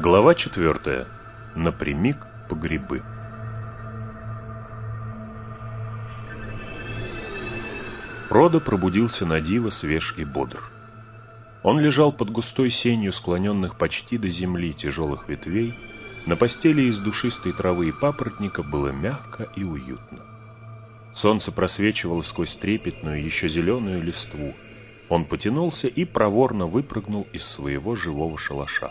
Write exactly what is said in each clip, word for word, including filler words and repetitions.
Глава четвертая. Напрямик по грибы. Фродо пробудился надиво свеж и бодр. Он лежал под густой сенью склоненных почти до земли тяжелых ветвей. На постели из душистой травы и папоротника было мягко и уютно. Солнце просвечивало сквозь трепетную, еще зеленую листву. Он потянулся и проворно выпрыгнул из своего живого шалаша.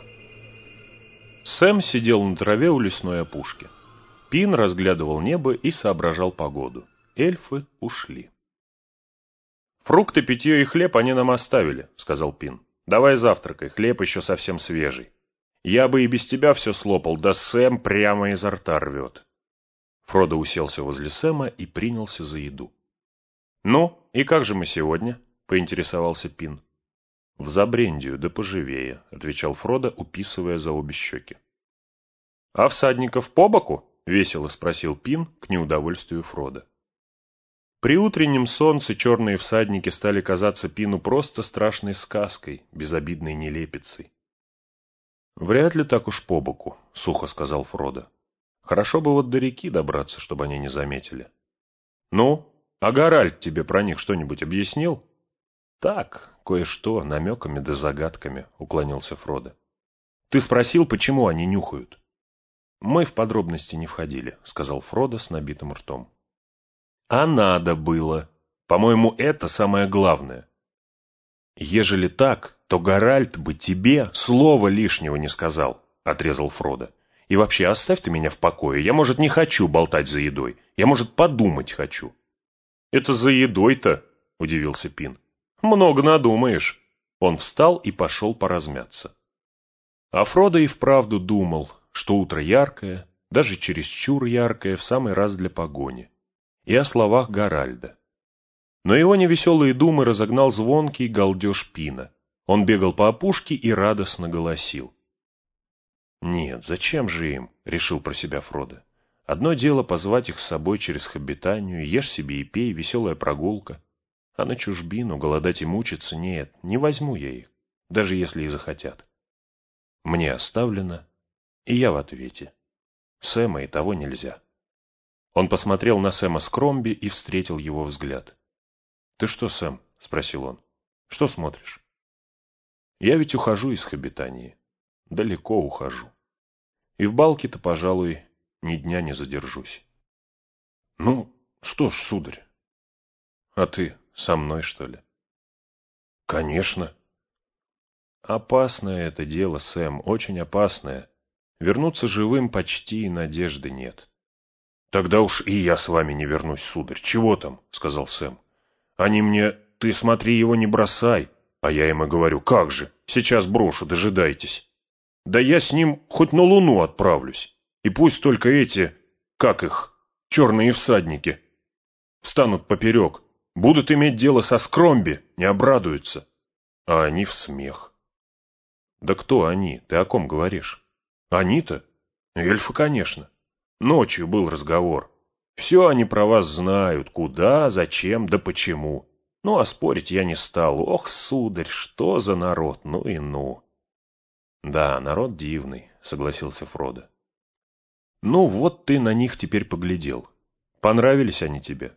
Сэм сидел на траве у лесной опушки. Пин разглядывал небо и соображал погоду. Эльфы ушли. «Фрукты, питье и хлеб они нам оставили», — сказал Пин. «Давай завтракай, хлеб еще совсем свежий. Я бы и без тебя все слопал, да Сэм прямо изо рта рвет». Фродо уселся возле Сэма и принялся за еду. «Ну, и как же мы сегодня?» — поинтересовался Пин. «В Забрендию, да поживее», — отвечал Фродо, уписывая за обе щеки. «А всадников по боку?» — весело спросил Пин к неудовольствию Фродо. При утреннем солнце черные всадники стали казаться Пину просто страшной сказкой, безобидной нелепицей. «Вряд ли так уж по боку», — сухо сказал Фродо. «Хорошо бы вот до реки добраться, чтобы они не заметили». «Ну, а Гаральд тебе про них что-нибудь объяснил?» «Так, кое-что, намеками да загадками», — уклонился Фродо. «Ты спросил, почему они нюхают?» «Мы в подробности не входили», — сказал Фродо с набитым ртом. «А надо было. По-моему, это самое главное. Ежели так, то Гаральд бы тебе слова лишнего не сказал», — отрезал Фродо. «И вообще, оставь ты меня в покое. Я, может, не хочу болтать за едой. Я, может, подумать хочу». «Это за едой-то?» — удивился Пин. «Много надумаешь». Он встал и пошел поразмяться. А Фродо и вправду думал, что утро яркое, даже чересчур яркое, в самый раз для погони. И о словах Гаральда. Но его невеселые думы разогнал звонкий галдеж Пина. Он бегал по опушке и радостно голосил. «Нет, зачем же им?» — решил про себя Фродо. «Одно дело позвать их с собой через Хоббитанию, ешь себе и пей, веселая прогулка. А на чужбину голодать и мучиться нет, не возьму я их, даже если и захотят. Мне оставлено, и я в ответе. Сэма и того нельзя». Он посмотрел на Сэма Скромби и встретил его взгляд. «Ты что, Сэм?» — спросил он. «Что смотришь?» «Я ведь ухожу из Хоббитании. Далеко ухожу. И в Балке-то, пожалуй, ни дня не задержусь». «Ну, что ж, сударь. А ты со мной, что ли?» «Конечно». «Опасное это дело, Сэм, очень опасное. Вернуться живым почти и надежды нет». «Тогда уж и я с вами не вернусь, сударь. Чего там?» — сказал Сэм. «Они мне: ты смотри, его не бросай». А я им и говорю: как же, сейчас брошу, дожидайтесь. Да я с ним хоть на Луну отправлюсь. И пусть только эти, как их, черные всадники, встанут поперек, будут иметь дело со Скромби, не обрадуются. А они в смех». «Да кто они? Ты о ком говоришь?» «Они-то? Эльфы, конечно. Ночью был разговор. Все они про вас знают, куда, зачем, да почему. Ну, а спорить я не стал. Ох, сударь, что за народ, ну и ну». «Да, народ дивный», — согласился Фродо. «Ну, вот ты на них теперь поглядел. Понравились они тебе?»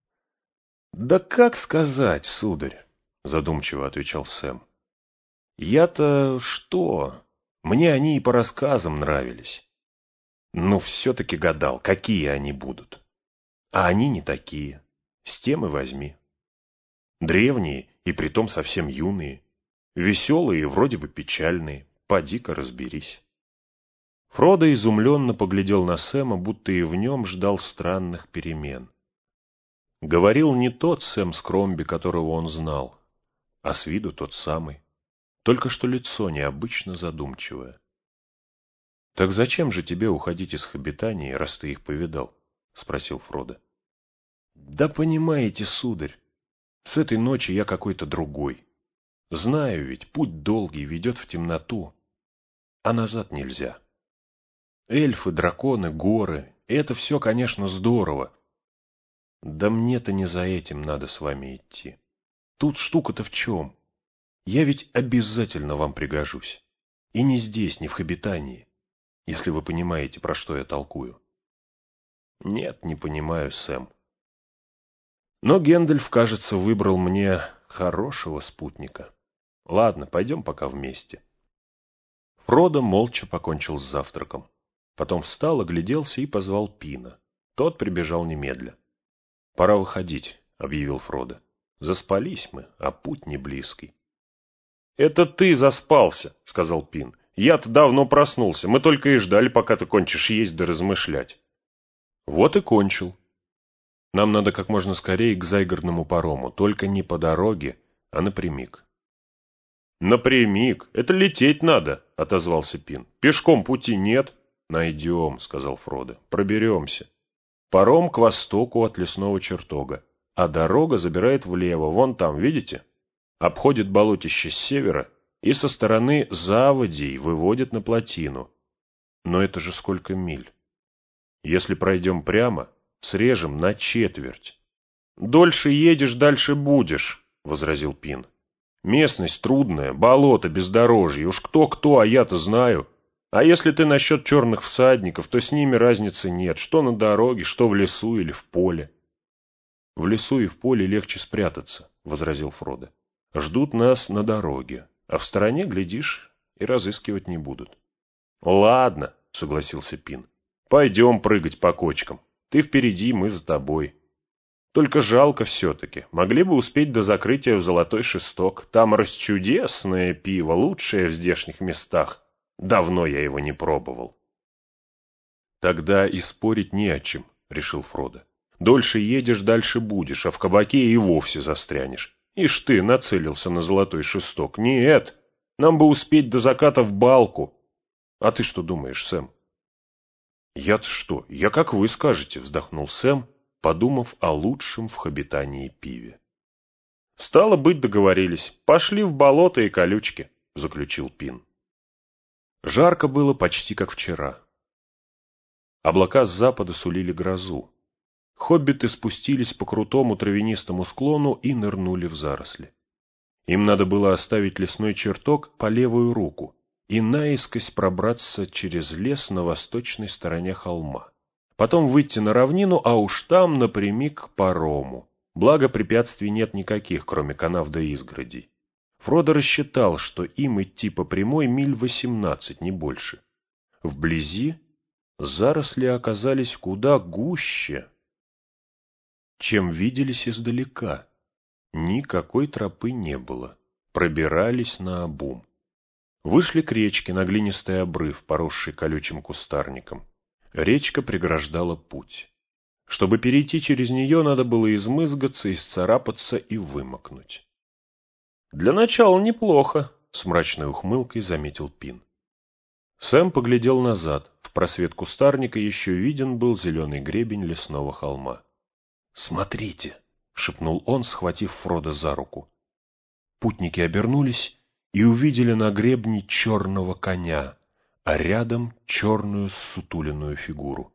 «Да как сказать, сударь», — задумчиво отвечал Сэм. «Я-то что? Мне они и по рассказам нравились. Но все-таки гадал, какие они будут. А они не такие. С тем и возьми. Древние и притом совсем юные. Веселые и вроде бы печальные. Поди-ка разберись». Фродо изумленно поглядел на Сэма, будто и в нем ждал странных перемен. Говорил не тот Сэм Скромби, которого он знал, а с виду тот самый. Только что лицо необычно задумчивое. «Так зачем же тебе уходить из Хоббитании, раз ты их повидал?» — спросил Фродо. «Да понимаете, сударь, с этой ночи я какой-то другой. Знаю ведь, путь долгий ведет в темноту, а назад нельзя. Эльфы, драконы, горы — это все, конечно, здорово. Да мне-то не за этим надо с вами идти. Тут штука-то в чем? Я ведь обязательно вам пригожусь. И не здесь, не в Хоббитании, если вы понимаете, про что я толкую. Нет, не понимаю, Сэм. Но Гэндальф, кажется, выбрал мне хорошего спутника. Ладно, пойдем пока вместе. Фродо молча покончил с завтраком. Потом встал, огляделся и позвал Пина. Тот прибежал немедля. — Пора выходить, — объявил Фродо. — Заспались мы, а путь не близкий. — Это ты заспался, — сказал Пин. — Я-то давно проснулся. Мы только и ждали, пока ты кончишь есть да размышлять. — Вот и кончил. Нам надо как можно скорее к Зайгорному парому, только не по дороге, а напрямик. — Напрямик? Это лететь надо, — отозвался Пин. — Пешком пути нет. — Найдем, — сказал Фродо. — Проберемся. Паром к востоку от лесного чертога, а дорога забирает влево, вон там, видите? Обходит болотище с севера и со стороны заводей выводит на плотину. Но это же сколько миль. Если пройдем прямо, срежем на четверть. — Дольше едешь, дальше будешь, — возразил Пин. — Местность трудная, болото, бездорожье, уж кто-кто, а я-то знаю. А если ты насчет черных всадников, то с ними разницы нет, что на дороге, что в лесу или в поле. — В лесу и в поле легче спрятаться, — возразил Фродо. — Ждут нас на дороге, а в стороне, глядишь, и разыскивать не будут. — Ладно, — согласился Пин. — Пойдем прыгать по кочкам. Ты впереди, мы за тобой. Только жалко все-таки. Могли бы успеть до закрытия в Золотой Шесток. Там расчудесное пиво, лучшее в здешних местах. Давно я его не пробовал. Тогда и спорить не о чем, — решил Фродо. Дольше едешь, дальше будешь, а в кабаке и вовсе застрянешь. Ишь ты, нацелился на Золотой Шесток. Нет, нам бы успеть до заката в Балку. А ты что думаешь, Сэм? Я-то что? Я как вы скажете, — вздохнул Сэм, подумав о лучшем в Хоббитании пиве. Стало быть, договорились. Пошли в болото и колючки, — заключил Пин. Жарко было почти как вчера. Облака с запада сулили грозу. Хоббиты спустились по крутому травянистому склону и нырнули в заросли. Им надо было оставить лесной чертог по левую руку и наискось пробраться через лес на восточной стороне холма. Потом выйти на равнину, а уж там напрямик к парому. Благо препятствий нет никаких, кроме канав да изгородей. Фродо рассчитал, что им идти по прямой миль восемнадцать, не больше. Вблизи заросли оказались куда гуще, чем виделись издалека. Никакой тропы не было. Пробирались наобум. Вышли к речке на глинистый обрыв, поросший колючим кустарником. Речка преграждала путь. Чтобы перейти через нее, надо было измызгаться, исцарапаться и вымокнуть. «Для начала неплохо», — с мрачной ухмылкой заметил Пин. Сэм поглядел назад. В просвет кустарника еще виден был зеленый гребень лесного холма. «Смотрите», — шепнул он, схватив Фродо за руку. Путники обернулись и увидели на гребне черного коня, а рядом черную ссутуленную фигуру.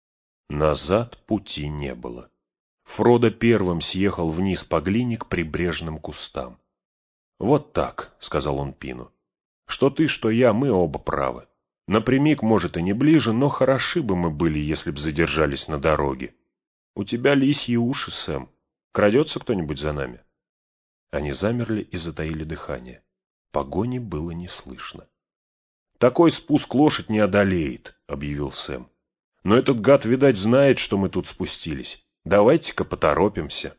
Назад пути не было. Фродо первым съехал вниз по глине к прибрежным кустам. — Вот так, — сказал он Пину. — Что ты, что я, мы оба правы. Напрямик, может, и не ближе, но хороши бы мы были, если б задержались на дороге. У тебя лисьи уши, Сэм. Крадется кто-нибудь за нами? Они замерли и затаили дыхание. Погони было не слышно. — Такой спуск лошадь не одолеет, — объявил Сэм. — Но этот гад, видать, знает, что мы тут спустились. Давайте-ка поторопимся.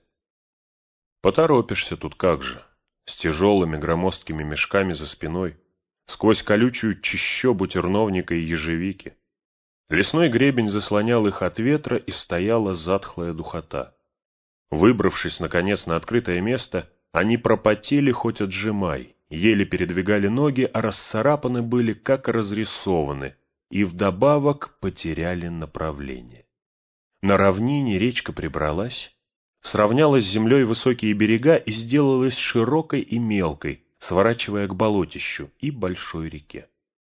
— Поторопишься тут как же. С тяжелыми громоздкими мешками за спиной, сквозь колючую чащобу терновника и ежевики. Лесной гребень заслонял их от ветра, и стояла затхлая духота. Выбравшись, наконец, на открытое место, они пропотели хоть отжимай, еле передвигали ноги, а расцарапаны были, как разрисованы, и вдобавок потеряли направление. На равнине речка прибралась, сравняла с землей высокие берега и сделалась широкой и мелкой, сворачивая к болотищу и большой реке.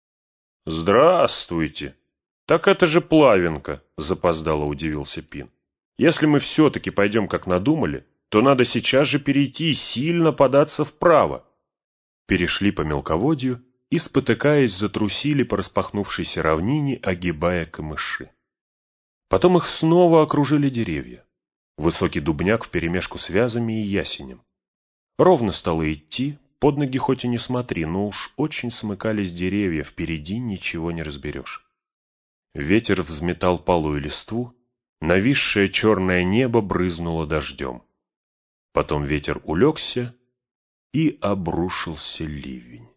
— Здравствуйте! Так это же Плавинка! — запоздало удивился Пин. — Если мы все-таки пойдем, как надумали, то надо сейчас же перейти и сильно податься вправо. Перешли по мелководью и, спотыкаясь, затрусили по распахнувшейся равнине, огибая камыши. Потом их снова окружили деревья. Высокий дубняк вперемешку с вязами и ясенем. Ровно стало идти, под ноги хоть и не смотри, но уж очень смыкались деревья, впереди ничего не разберешь. Ветер взметал палую листву, нависшее черное небо брызнуло дождем. Потом ветер улегся, и обрушился ливень.